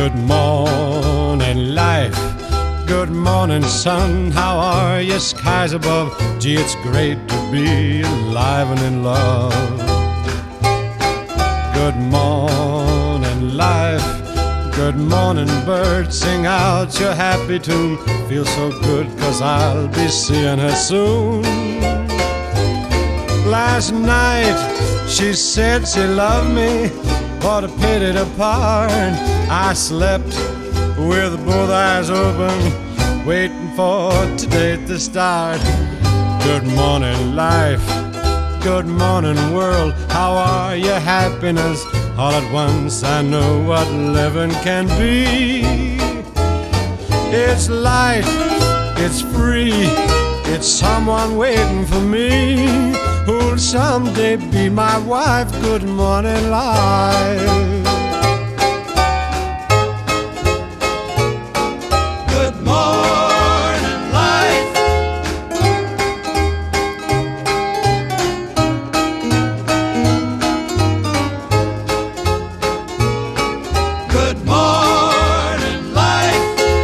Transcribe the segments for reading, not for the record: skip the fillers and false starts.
Good morning, life. Good morning, sun. How are you? Skies above. Gee, it's great to be alive and in love. Good morning, life. Good morning, bird. Sing out your happy tune. Feel so good, 'cause I'll be seeing her soon. Last night she said she loved me. What a pity to part. I slept with both eyes open, waiting for today to start. Good morning, life. Good morning, world. How are you? Happiness. All at once I know what living can be. It's light, it's free, it's someone waiting for me, who'll someday be my wife. Good morning, life. Good morning, life. Good morning, life.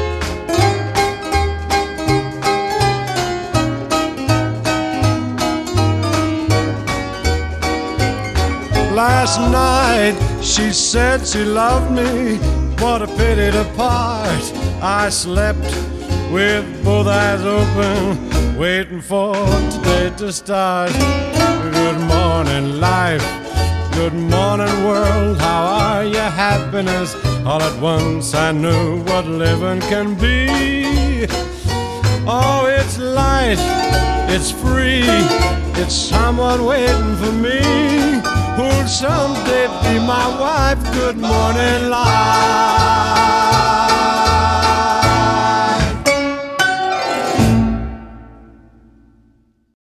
Last night she said she loved me. What a pity to part. I slept with both eyes open, waiting for today to start. Good morning, life. Good morning, world. How are you? Happiness. All at once I know what living can be. Oh, it's light, it's free, it's someone waiting for me, who'll someday be my wife. Good morning, life.